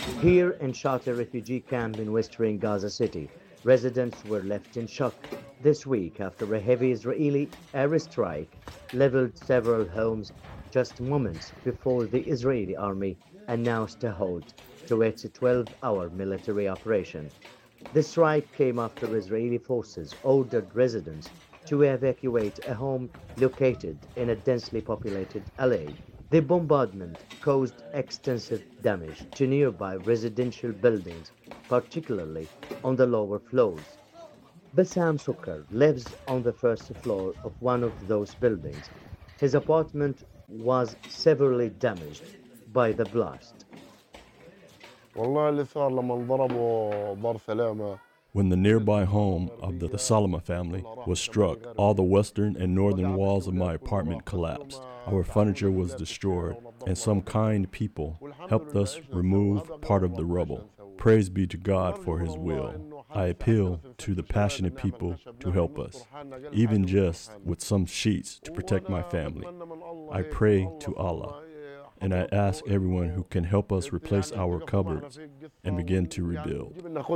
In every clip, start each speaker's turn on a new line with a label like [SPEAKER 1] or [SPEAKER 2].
[SPEAKER 1] Here in Shati refugee camp in western Gaza City, residents were left in shock this week after a heavy Israeli airstrike leveled several homes just moments before the Israeli army announced a halt to its 12-hour military operation. The strike came after Israeli forces ordered residents to evacuate a home located in a densely populated alley. The bombardment caused extensive damage to nearby residential buildings, particularly on the lower floors. Bassam Sukar lives on the first floor of one of those buildings. His apartment was severely damaged by the blast.
[SPEAKER 2] والله اللي صار لما انضربوا دار سلامة.
[SPEAKER 3] When the nearby home of the Salama family was struck, all the western and northern walls of my apartment collapsed. Our furniture was destroyed, and some kind people helped us remove part of the rubble. Praise be to God for His will. I appeal to the passionate people to help us, even just with some sheets to protect my family. I pray to Allah, and I ask everyone who can help us replace our cupboards and begin to rebuild.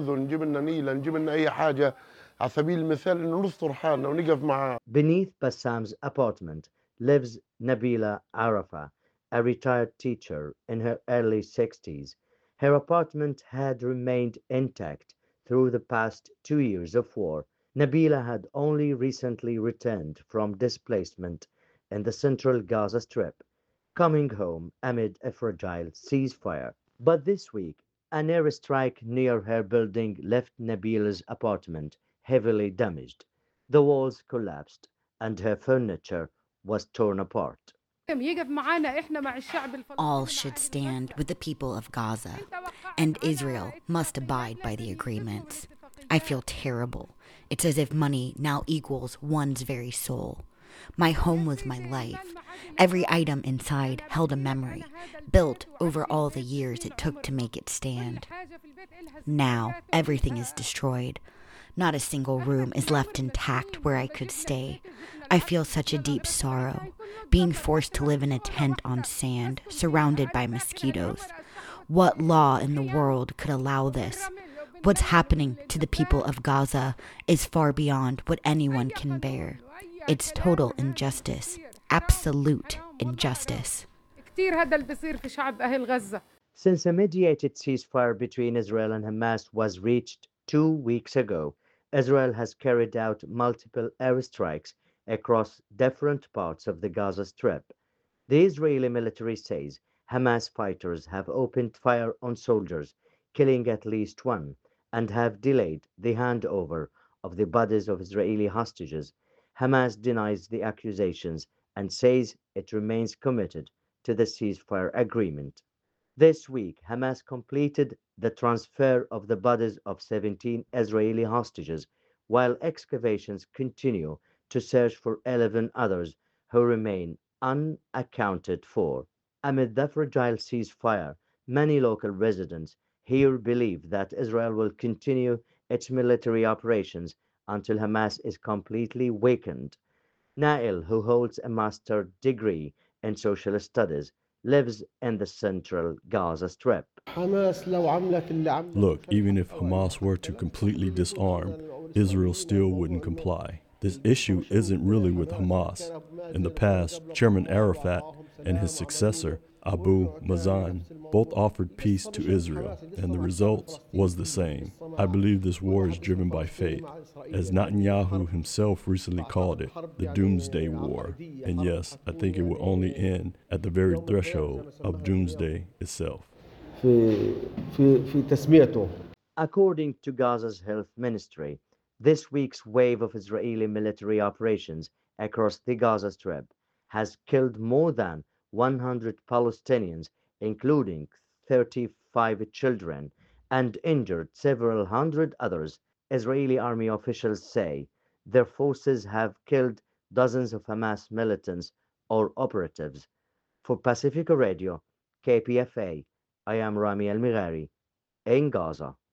[SPEAKER 1] Beneath Bassam's apartment lives Nabila Arafa, a retired teacher in her early 60s. Her apartment had remained intact through the past 2 years of war. Nabila had only recently returned from displacement in the central Gaza Strip, coming home amid a fragile ceasefire. But this week, an airstrike near her building left Nabila's apartment heavily damaged. The walls collapsed and her furniture was torn apart.
[SPEAKER 4] All should stand with the people of Gaza, and Israel must abide by the agreements. I feel terrible. It's as if money now equals one's very soul. My home was my life. Every item inside held a memory, built over all the years it took to make it stand. Now, everything is destroyed. Not a single room is left intact where I could stay. I feel such a deep sorrow, being forced to live in a tent on sand, surrounded by mosquitoes. What law in the world could allow this? What's happening to the people of Gaza is far beyond what anyone can bear. It's total injustice, absolute injustice.
[SPEAKER 1] Since a mediated ceasefire between Israel and Hamas was reached 2 weeks ago, Israel has carried out multiple airstrikes across different parts of the Gaza Strip. The Israeli military says Hamas fighters have opened fire on soldiers, killing at least one, and have delayed the handover of the bodies of Israeli hostages. Hamas denies the accusations and says it remains committed to the ceasefire agreement. This week, Hamas completed the transfer of the bodies of 17 Israeli hostages, while excavations continue to search for 11 others who remain unaccounted for. Amid the fragile ceasefire, many local residents here believe that Israel will continue its military operations until Hamas is completely weakened. Nail, who holds a master's degree in social studies, lives in the central Gaza Strip.
[SPEAKER 3] Look, even if Hamas were to completely disarm, Israel still wouldn't comply. This issue isn't really with Hamas. In the past, Chairman Arafat and his successor, Abu Mazen, both offered peace to Israel, and the result was the same. I believe this war is driven by fate, as Netanyahu himself recently called it, the Doomsday War. And yes, I think it will only end at the very threshold of doomsday itself.
[SPEAKER 1] According to Gaza's health ministry, this week's wave of Israeli military operations across the Gaza Strip has killed more than 100 Palestinians, including 35 children, and injured several hundred others. Israeli army officials say their forces have killed dozens of Hamas militants or operatives. For Pacifica Radio, KPFA, I am Rami Al Mighari in Gaza.